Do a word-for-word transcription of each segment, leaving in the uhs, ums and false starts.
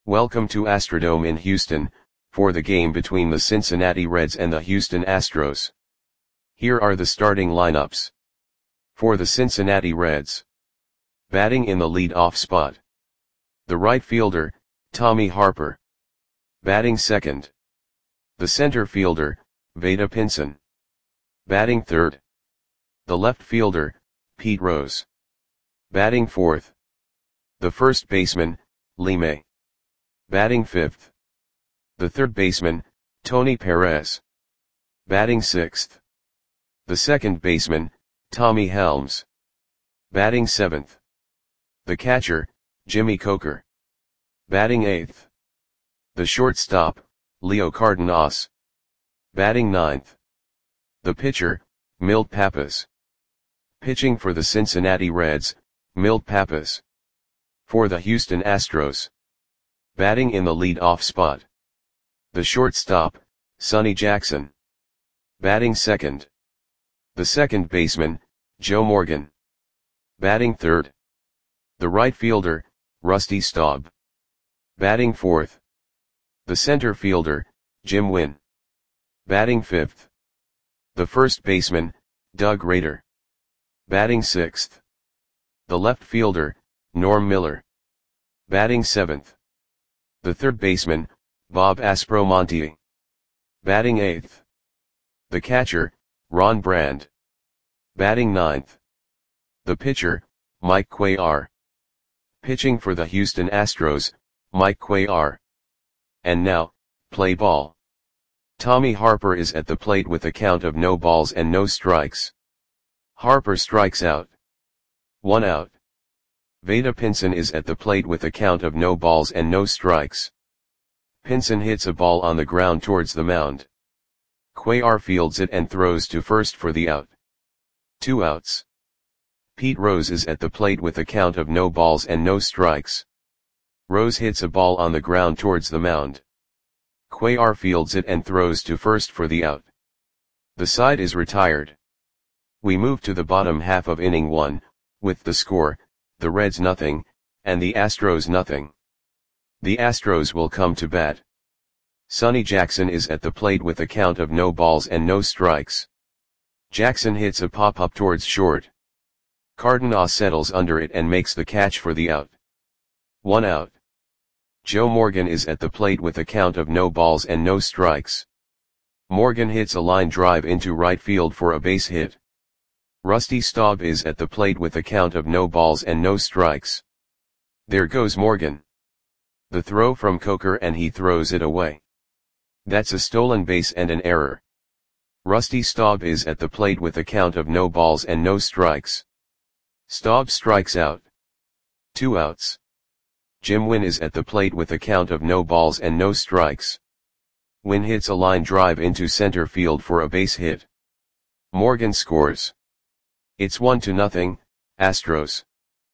Welcome to Astrodome in Houston, for the game between the Cincinnati Reds and the Houston Astros. Here are the starting lineups. For the Cincinnati Reds. Batting in the lead-off spot. The right fielder, Tommy Harper. Batting second. The center fielder, Vada Pinson. Batting third. The left fielder, Pete Rose. Batting fourth. The first baseman, Lee May. Batting fifth. The third baseman, Tony Perez. Batting sixth. The second baseman, Tommy Helms. Batting seventh. The catcher, Jimmy Coker. Batting eighth. The shortstop, Leo Cardenas. Batting ninth. The pitcher, Milt Pappas. Pitching for the Cincinnati Reds, Milt Pappas. For the Houston Astros. Batting in the lead-off spot. The shortstop, Sonny Jackson. Batting second. The second baseman, Joe Morgan. Batting third. The right fielder, Rusty Staub. Batting fourth. The center fielder, Jim Wynn. Batting fifth. The first baseman, Doug Rader. Batting sixth. The left fielder, Norm Miller. Batting seventh. The third baseman, Bob Aspromonte. Batting eighth. The catcher, Ron Brand. Batting ninth. The pitcher, Mike Cuellar. Pitching for the Houston Astros, Mike Cuellar. And now, play ball. Tommy Harper is at the plate with a count of no balls and no strikes. Harper strikes out. One out. Vada Pinson is at the plate with a count of no balls and no strikes. Pinson hits a ball on the ground towards the mound. Cuellar fields it and throws to first for the out. Two outs. Pete Rose is at the plate with a count of no balls and no strikes. Rose hits a ball on the ground towards the mound. Cuellar fields it and throws to first for the out. The side is retired. We move to the bottom half of inning one, with the score, the Reds nothing, and the Astros nothing. The Astros will come to bat. Sonny Jackson is at the plate with a count of no balls and no strikes. Jackson hits a pop-up towards short. Cardenas settles under it and makes the catch for the out. One out. Joe Morgan is at the plate with a count of no balls and no strikes. Morgan hits a line drive into right field for a base hit. Rusty Staub is at the plate with a count of no balls and no strikes. There goes Morgan. The throw from Coker and he throws it away. That's a stolen base and an error. Rusty Staub is at the plate with a count of no balls and no strikes. Staub strikes out. Two outs. Jim Wynn is at the plate with a count of no balls and no strikes. Wynn hits a line drive into center field for a base hit. Morgan scores. It's one to nothing, Astros.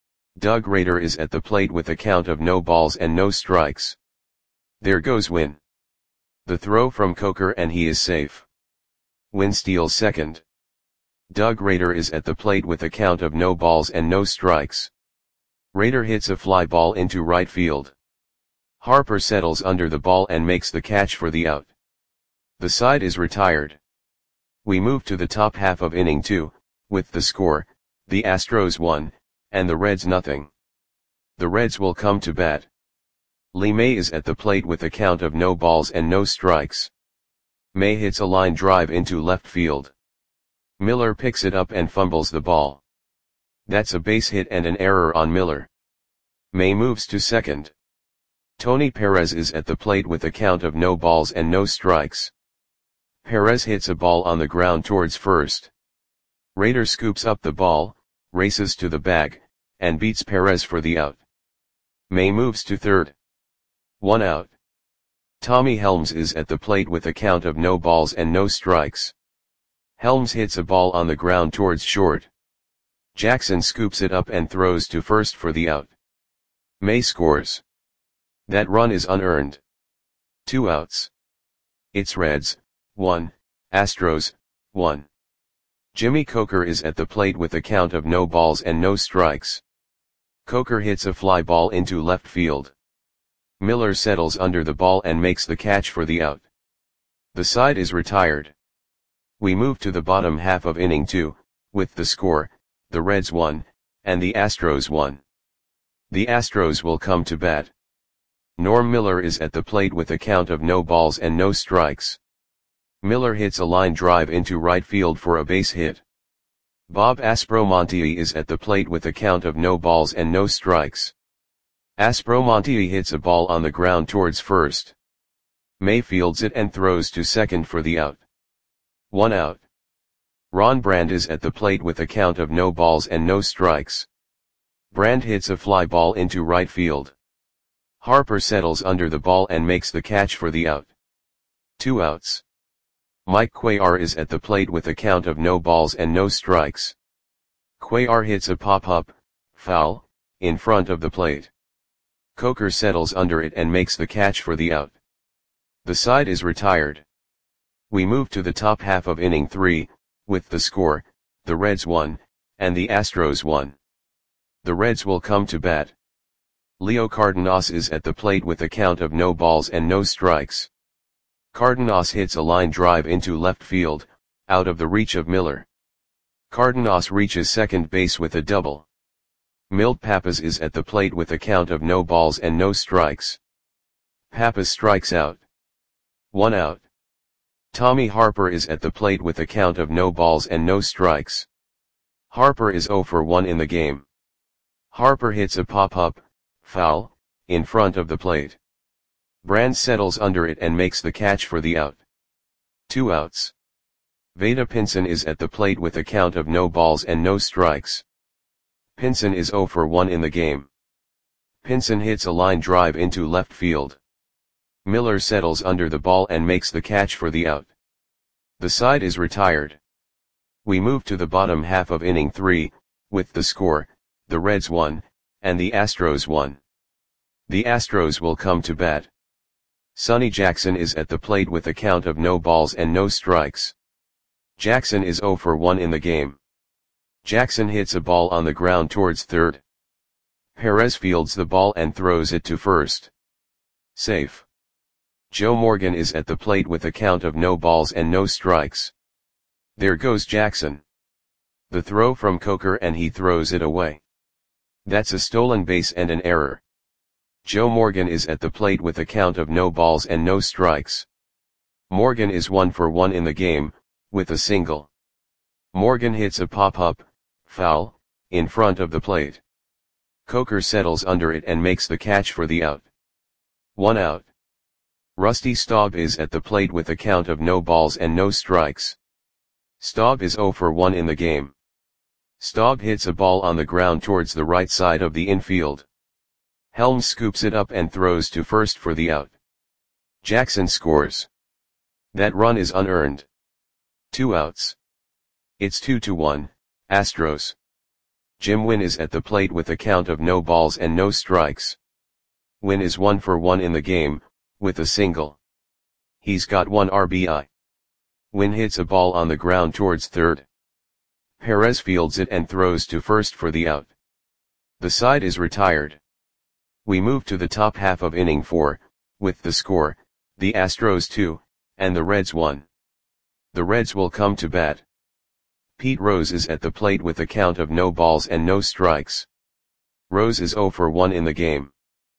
Doug Rader is at the plate with a count of no balls and no strikes. There goes Wynn. The throw from Coker and he is safe. Wynn steals second. Doug Rader is at the plate with a count of no balls and no strikes. Rader hits a fly ball into right field. Harper settles under the ball and makes the catch for the out. The side is retired. We move to the top half of inning two, with the score, the Astros one, and the Reds nothing. The Reds will come to bat. Lee May is at the plate with a count of no balls and no strikes. May hits a line drive into left field. Miller picks it up and fumbles the ball. That's a base hit and an error on Miller. May moves to second. Tony Perez is at the plate with a count of no balls and no strikes. Perez hits a ball on the ground towards first. Rader scoops up the ball, races to the bag, and beats Perez for the out. May moves to third. One out. Tommy Helms is at the plate with a count of no balls and no strikes. Helms hits a ball on the ground towards short. Jackson scoops it up and throws to first for the out. May scores. That run is unearned. Two outs. It's Reds, one, Astros, one. Jimmy Coker is at the plate with a count of no balls and no strikes. Coker hits a fly ball into left field. Miller settles under the ball and makes the catch for the out. The side is retired. We move to the bottom half of inning two, with the score, the Reds one, and the Astros one. The Astros will come to bat. Norm Miller is at the plate with a count of no balls and no strikes. Miller hits a line drive into right field for a base hit. Bob Aspromonte is at the plate with a count of no balls and no strikes. Aspromonte hits a ball on the ground towards first. May fields it and throws to second for the out. One out. Ron Brand is at the plate with a count of no balls and no strikes. Brand hits a fly ball into right field. Harper settles under the ball and makes the catch for the out. Two outs. Mike Cuellar is at the plate with a count of no balls and no strikes. Cuellar hits a pop-up, foul, in front of the plate. Coker settles under it and makes the catch for the out. The side is retired. We move to the top half of inning three, with the score, the Reds one, and the Astros one. The Reds will come to bat. Leo Cardenas is at the plate with a count of no balls and no strikes. Cardenas hits a line drive into left field, out of the reach of Miller. Cardenas reaches second base with a double. Milt Pappas is at the plate with a count of no balls and no strikes. Pappas strikes out. One out. Tommy Harper is at the plate with a count of no balls and no strikes. Harper is oh for one in the game. Harper hits a pop-up, foul, in front of the plate. Brand settles under it and makes the catch for the out. Two outs. Vada Pinson is at the plate with a count of no balls and no strikes. Pinson is oh for one in the game. Pinson hits a line drive into left field. Miller settles under the ball and makes the catch for the out. The side is retired. We move to the bottom half of inning three, with the score, the Reds one, and the Astros one. The Astros will come to bat. Sonny Jackson is at the plate with a count of no balls and no strikes. Jackson is oh for one in the game. Jackson hits a ball on the ground towards third. Perez fields the ball and throws it to first. Safe. Joe Morgan is at the plate with a count of no balls and no strikes. There goes Jackson. The throw from Coker and he throws it away. That's a stolen base and an error. Joe Morgan is at the plate with a count of no balls and no strikes. Morgan is one for one in the game, with a single. Morgan hits a pop-up, foul, in front of the plate. Coker settles under it and makes the catch for the out. One out. Rusty Staub is at the plate with a count of no balls and no strikes. Staub is oh for one in the game. Staub hits a ball on the ground towards the right side of the infield. Helms scoops it up and throws to first for the out. Jackson scores. That run is unearned. Two outs. It's two to one, Astros. Jim Wynn is at the plate with a count of no balls and no strikes. Wynn is one for one in the game, with a single. He's got one R B I. Wynn hits a ball on the ground towards third. Perez fields it and throws to first for the out. The side is retired. We move to the top half of inning four, with the score, the Astros two, and the Reds one. The Reds will come to bat. Pete Rose is at the plate with a count of no balls and no strikes. Rose is oh for one in the game.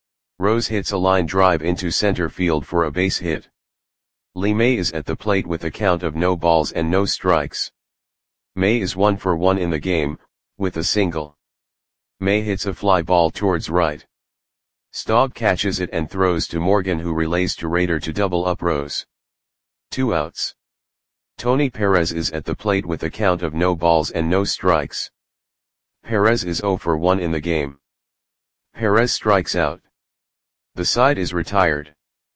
Rose hits a line drive into center field for a base hit. Lee May is at the plate with a count of no balls and no strikes. May is one for one in the game, with a single. May hits a fly ball towards right. Staub catches it and throws to Morgan, who relays to Rader to double up Rose. Two outs. Tony Perez is at the plate with a count of no balls and no strikes. Perez is oh for one in the game. Perez strikes out. The side is retired.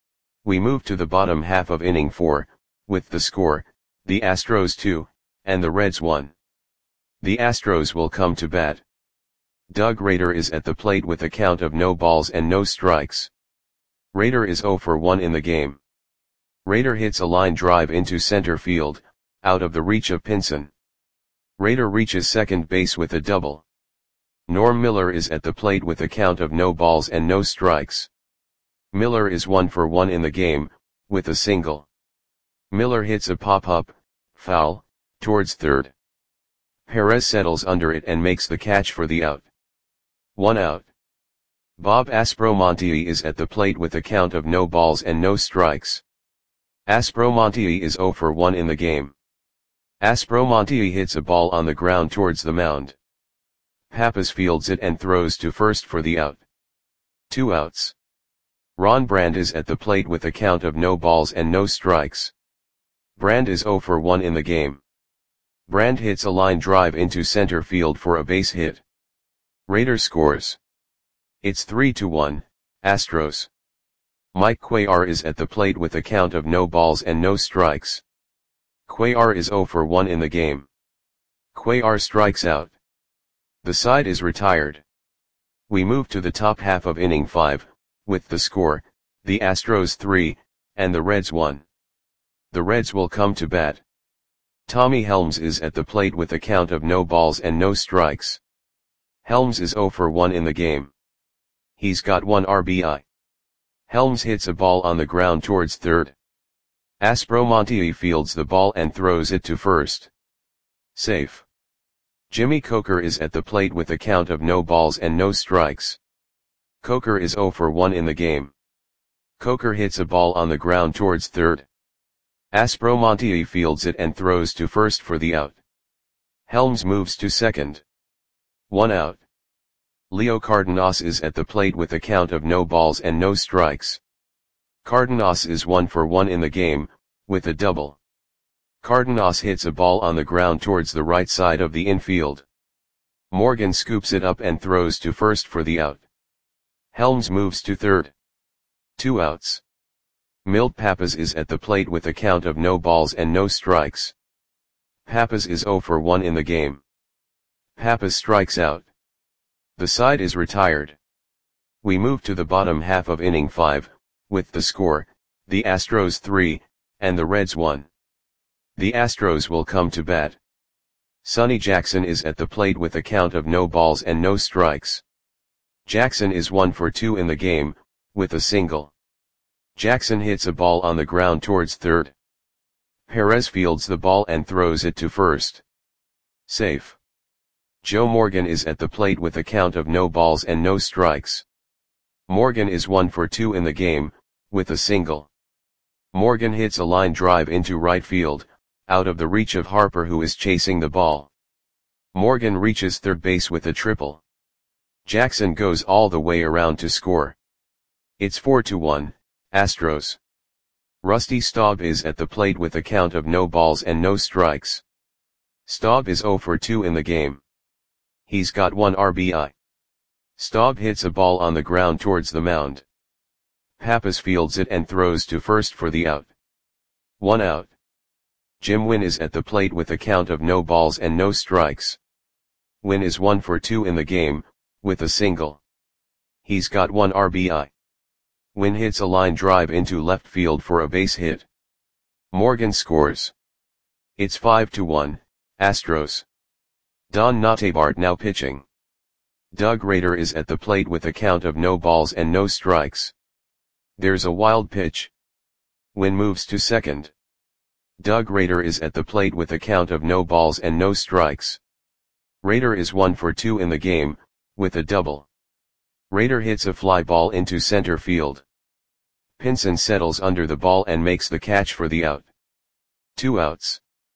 We move to the bottom half of inning four, with the score, the Astros two, and the Reds one. The Astros will come to bat. Doug Rader is at the plate with a count of no balls and no strikes. Rader is oh for one in the game. Rader hits a line drive into center field, out of the reach of Pinson. Rader reaches second base with a double. Norm Miller is at the plate with a count of no balls and no strikes. Miller is one for one in the game, with a single. Miller hits a pop-up, foul, towards third. Perez settles under it and makes the catch for the out. One out. Bob Aspromonte is at the plate with a count of no balls and no strikes. Aspromonte is zero for one in the game. Aspromonte hits a ball on the ground towards the mound. Pappas fields it and throws to first for the out. Two outs. Ron Brand is at the plate with a count of no balls and no strikes. Brand is zero for one in the game. Brand hits a line drive into center field for a base hit. Raider scores. It's three to one, Astros. Mike Cuellar is at the plate with a count of no balls and no strikes. Cuellar is zero for one in the game. Cuellar strikes out. The side is retired. We move to the top half of inning five, with the score, the Astros three, and the Reds one. The Reds will come to bat. Tommy Helms is at the plate with a count of no balls and no strikes. Helms is zero for one in the game. He's got one R B I. Helms hits a ball on the ground towards third. Aspromonte fields the ball and throws it to first. Safe. Jimmy Coker is at the plate with a count of no balls and no strikes. Coker is zero for one in the game. Coker hits a ball on the ground towards third. Aspromonte fields it and throws to first for the out. Helms moves to second. One out. Leo Cardenas is at the plate with a count of no balls and no strikes. Cardenas is one for one in the game, with a double. Cardenas hits a ball on the ground towards the right side of the infield. Morgan scoops it up and throws to first for the out. Helms moves to third. Two outs. Milt Pappas is at the plate with a count of no balls and no strikes. Pappas is zero for one in the game. Pappas strikes out. The side is retired. We move to the bottom half of inning five, with the score, the Astros three, and the Reds one. The Astros will come to bat. Sonny Jackson is at the plate with a count of no balls and no strikes. Jackson is one for two in the game, with a single. Jackson hits a ball on the ground towards third. Perez fields the ball and throws it to first. Safe. Joe Morgan is at the plate with a count of no balls and no strikes. Morgan is one for two in the game, with a single. Morgan hits a line drive into right field, out of the reach of Harper who is chasing the ball. Morgan reaches third base with a triple. Jackson goes all the way around to score. It's four to one, Astros. Rusty Staub is at the plate with a count of no balls and no strikes. Staub is zero for two in the game. He's got one R B I. Staub hits a ball on the ground towards the mound. Pappas fields it and throws to first for the out. One out. Jim Wynn is at the plate with a count of no balls and no strikes. Wynn is one for two in the game, with a single. He's got one R B I. Wynn hits a line drive into left field for a base hit. Morgan scores. It's five to one, Astros. Don Notabart now pitching. Doug Rader is at the plate with a count of no balls and no strikes. There's a wild pitch. Wynn moves to second. Doug Rader is at the plate with a count of no balls and no strikes. Rader is one for two in the game, with a double. Rader hits a fly ball into center field. Pinson settles under the ball and makes the catch for the out. Two outs.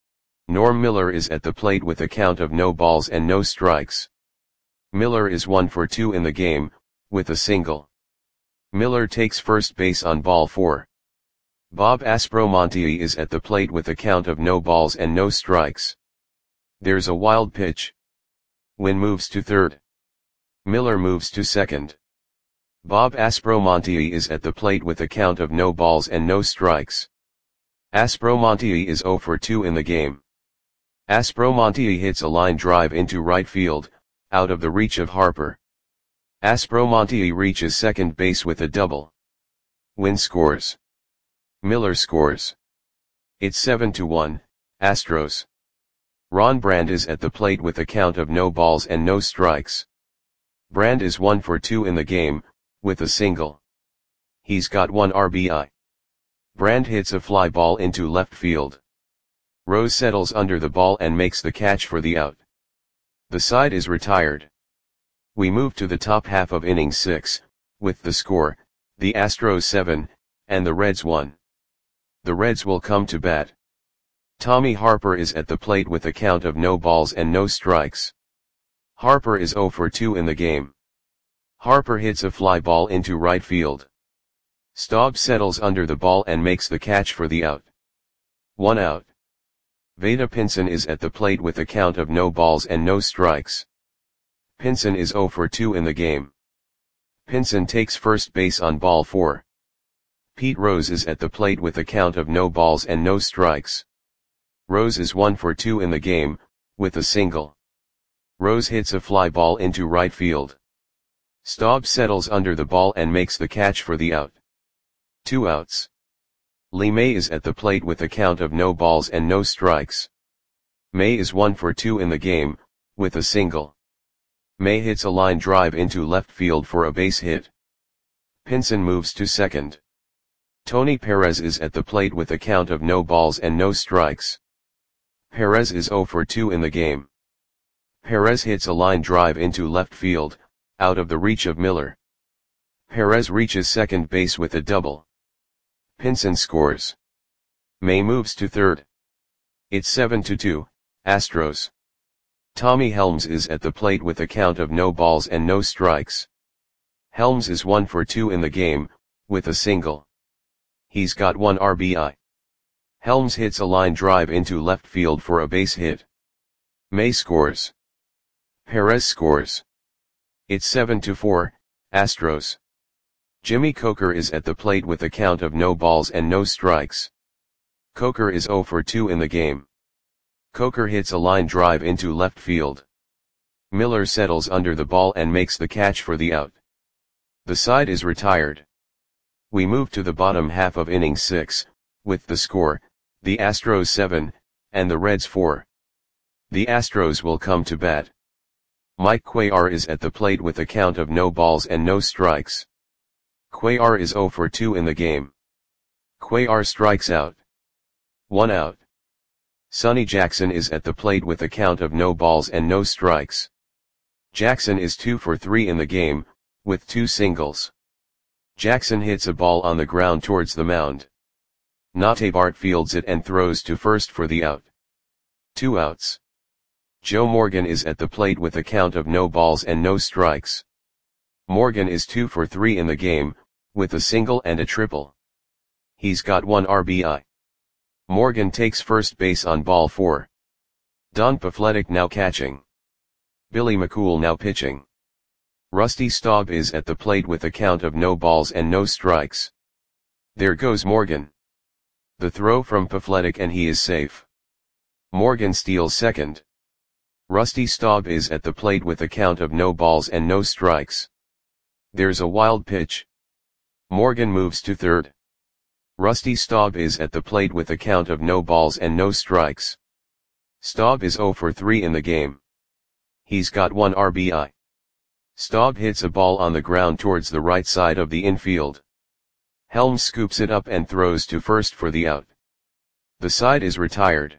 Norm Miller is at the plate with a count of no balls and no strikes. Miller is one for two in the game, with a single. Miller takes first base on ball four. Bob Aspromonte is at the plate with a count of no balls and no strikes. There's a wild pitch. Wynn moves to third. Miller moves to second. Bob Aspromonte is at the plate with a count of no balls and no strikes. Aspromonte is zero for two in the game. Aspromonte hits a line drive into right field, out of the reach of Harper. Aspromonte reaches second base with a double. Wynn scores. Miller scores. It's seven to one, Astros. Ron Brand is at the plate with a count of no balls and no strikes. Brand is one for two in the game, with a single. He's got one R B I. Brand hits a fly ball into left field. Rose settles under the ball and makes the catch for the out. The side is retired. We move to the top half of inning six, with the score, the Astros seven, and the Reds one. The Reds will come to bat. Tommy Harper is at the plate with a count of no balls and no strikes. Harper is oh for two in the game. Harper hits a fly ball into right field. Staub settles under the ball and makes the catch for the out. One out. Vada Pinson is at the plate with a count of no balls and no strikes. Pinson is oh for two in the game. Pinson takes first base on ball four. Pete Rose is at the plate with a count of no balls and no strikes. Rose is one for two in the game, with a single. Rose hits a fly ball into right field. Staub settles under the ball and makes the catch for the out. Two outs. Lee May is at the plate with a count of no balls and no strikes. May is one for two in the game, with a single. May hits a line drive into left field for a base hit. Pinson moves to second. Tony Perez is at the plate with a count of no balls and no strikes. Perez is oh for two in the game. Perez hits a line drive into left field, out of the reach of Miller. Perez reaches second base with a double. Pinson scores. May moves to third. It's seven to two, Astros. Tommy Helms is at the plate with a count of no balls and no strikes. Helms is one for two in the game, with a single. He's got one R B I. Helms hits a line drive into left field for a base hit. May scores. Perez scores. It's seven to four, Astros. Jimmy Coker is at the plate with a count of no balls and no strikes. Coker is oh for two in the game. Coker hits a line drive into left field. Miller settles under the ball and makes the catch for the out. The side is retired. We move to the bottom half of inning six, with the score, the Astros seven, and the Reds four. The Astros will come to bat. Mike Cuellar is at the plate with a count of no balls and no strikes. Cuellar is oh for two in the game. Cuellar strikes out. One out. Sonny Jackson is at the plate with a count of no balls and no strikes. Jackson is two for three in the game, with two singles. Jackson hits a ball on the ground towards the mound. Notabart fields it and throws to first for the out. Two outs. Joe Morgan is at the plate with a count of no balls and no strikes. Morgan is two for three in the game, with a single and a triple. He's got one R B I. Morgan takes first base on ball four. Don Pafletic now catching. Billy McCool now pitching. Rusty Staub is at the plate with a count of no balls and no strikes. There goes Morgan. The throw from Pafletic and he is safe. Morgan steals second. Rusty Staub is at the plate with a count of no balls and no strikes. There's a wild pitch. Morgan moves to third. Rusty Staub is at the plate with a count of no balls and no strikes. Staub is oh for three in the game. He's got one R B I. Staub hits a ball on the ground towards the right side of the infield. Helms scoops it up and throws to first for the out. The side is retired.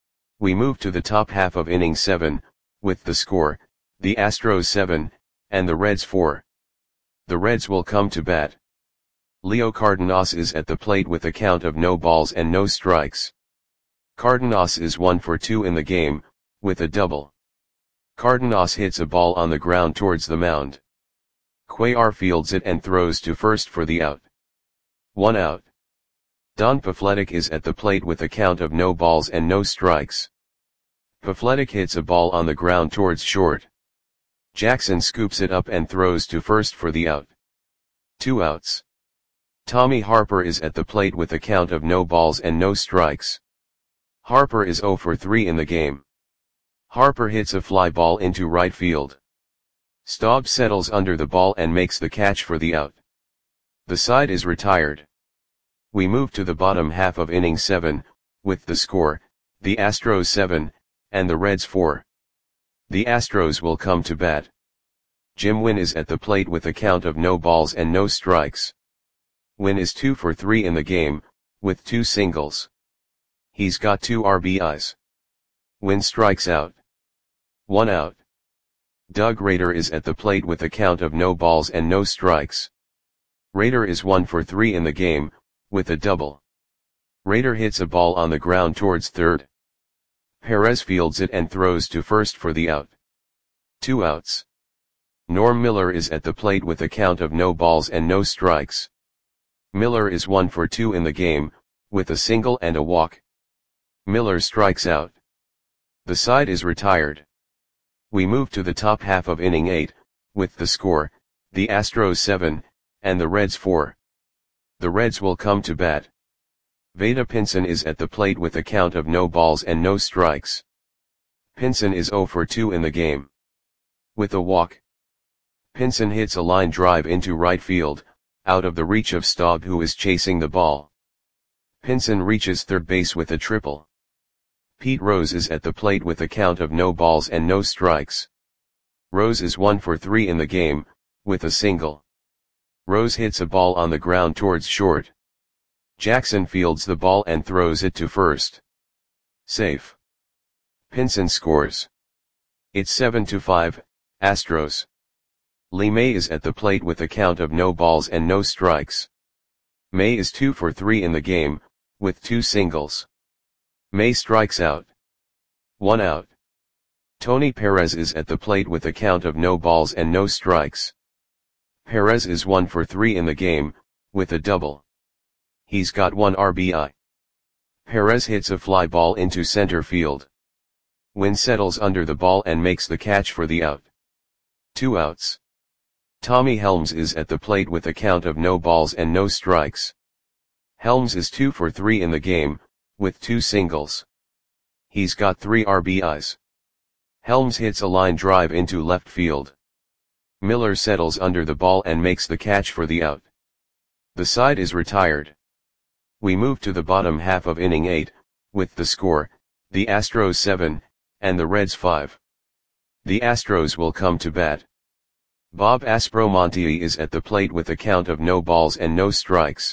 We move to the top half of inning seven, with the score, the Astros seven, and the Reds four. The Reds will come to bat. Leo Cardenas is at the plate with a count of no balls and no strikes. Cardenas is one for two in the game, with a double. Cardenas hits a ball on the ground towards the mound. Cuellar fields it and throws to first for the out. One out. Don Pafletic is at the plate with a count of no balls and no strikes. Pafletic hits a ball on the ground towards short. Jackson scoops it up and throws to first for the out. Two outs. Tommy Harper is at the plate with a count of no balls and no strikes. Harper is oh for three in the game. Harper hits a fly ball into right field. Staub settles under the ball and makes the catch for the out. The side is retired. We move to the bottom half of inning seven, with the score, the Astros seven, and the Reds four. The Astros will come to bat. Jim Wynn is at the plate with a count of no balls and no strikes. Win is two for three in the game, with two singles. He's got two R B Is. Win strikes out. One out. Doug Rader is at the plate with a count of no balls and no strikes. Rader is one for three in the game, with a double. Rader hits a ball on the ground towards third. Perez fields it and throws to first for the out. Two outs. Norm Miller is at the plate with a count of no balls and no strikes. Miller is one for two in the game, with a single and a walk. Miller strikes out. The side is retired. We move to the top half of inning eight, with the score, the Astros seven, and the Reds four. The Reds will come to bat. Vada Pinson is at the plate with a count of no balls and no strikes. Pinson is zero for two in the game. With a walk. Pinson hits a line drive into right field, out of the reach of Staub, who is chasing the ball. Pinson reaches third base with a triple. Pete Rose is at the plate with a count of no balls and no strikes. Rose is one for three in the game, with a single. Rose hits a ball on the ground towards short. Jackson fields the ball and throws it to first. Safe. Pinson scores. It's seven to five, Astros. Lee May is at the plate with a count of no balls and no strikes. May is two for three in the game, with two singles. May strikes out. One out. Tony Perez is at the plate with a count of no balls and no strikes. Perez is one for three in the game, with a double. He's got one R B I. Perez hits a fly ball into center field. Wynn settles under the ball and makes the catch for the out. Two outs. Tommy Helms is at the plate with a count of no balls and no strikes. Helms is two for three in the game, with two singles. He's got three R B Is. Helms hits a line drive into left field. Miller settles under the ball and makes the catch for the out. The side is retired. We move to the bottom half of inning eight, with the score, the Astros seven, and the Reds five. The Astros will come to bat. Bob Aspromonte is at the plate with a count of no balls and no strikes.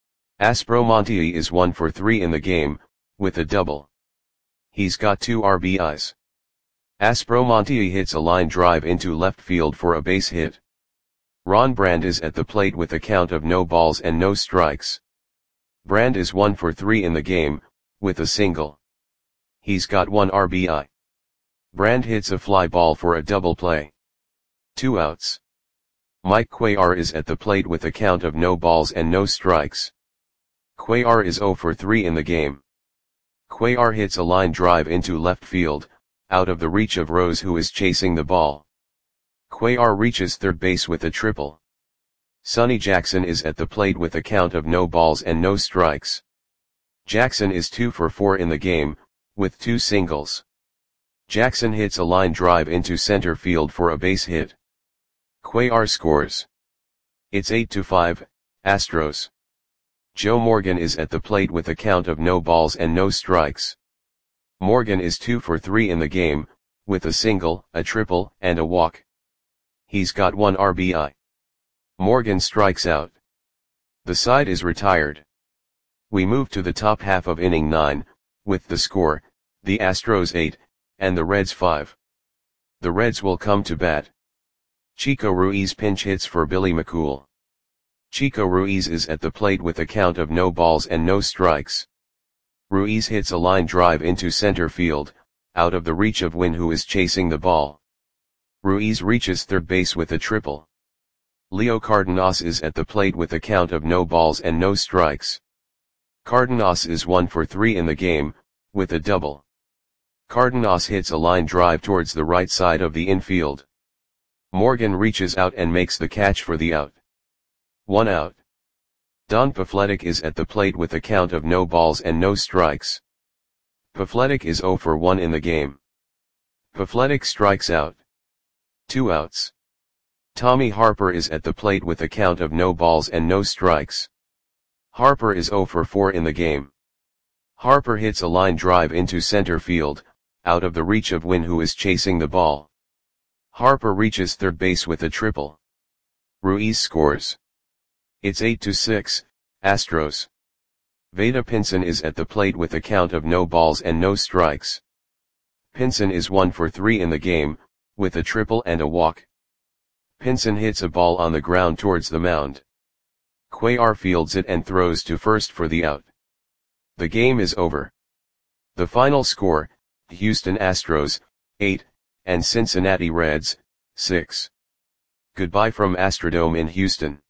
Aspromonte is one for three in the game, with a double. He's got two R B Is. Aspromonte hits a line drive into left field for a base hit. Ron Brand is at the plate with a count of no balls and no strikes. Brand is one for three in the game, with a single. He's got one R B I. Brand hits a fly ball for a double play. Two outs. Mike Cuellar is at the plate with a count of no balls and no strikes. Cuellar is zero for three in the game. Cuellar hits a line drive into left field, out of the reach of Rose, who is chasing the ball. Cuellar reaches third base with a triple. Sonny Jackson is at the plate with a count of no balls and no strikes. Jackson is two for four in the game, with two singles. Jackson hits a line drive into center field for a base hit. Cuellar scores. It's eight to five, Astros. Joe Morgan is at the plate with a count of no balls and no strikes. Morgan is two for three in the game, with a single, a triple, and a walk. He's got one R B I. Morgan strikes out. The side is retired. We move to the top half of inning nine, with the score, the Astros eight, and the Reds five. The Reds will come to bat. Chico Ruiz pinch hits for Billy McCool. Chico Ruiz is at the plate with a count of no balls and no strikes. Ruiz hits a line drive into center field, out of the reach of Wynn, who is chasing the ball. Ruiz reaches third base with a triple. Leo Cardenas is at the plate with a count of no balls and no strikes. Cardenas is one for three in the game, with a double. Cardenas hits a line drive towards the right side of the infield. Morgan reaches out and makes the catch for the out. One out. Don Pafletic is at the plate with a count of no balls and no strikes. Pafletic is zero for one in the game. Pafletic strikes out. Two outs. Tommy Harper is at the plate with a count of no balls and no strikes. Harper is zero for four in the game. Harper hits a line drive into center field, out of the reach of Wynn, who is chasing the ball. Harper reaches third base with a triple. Ruiz scores. It's eight to six, Astros. Vada Pinson is at the plate with a count of no balls and no strikes. Pinson is one for three in the game, with a triple and a walk. Pinson hits a ball on the ground towards the mound. Cuellar fields it and throws to first for the out. The game is over. The final score, Houston Astros, eight, and Cincinnati Reds, six. Goodbye from Astrodome in Houston.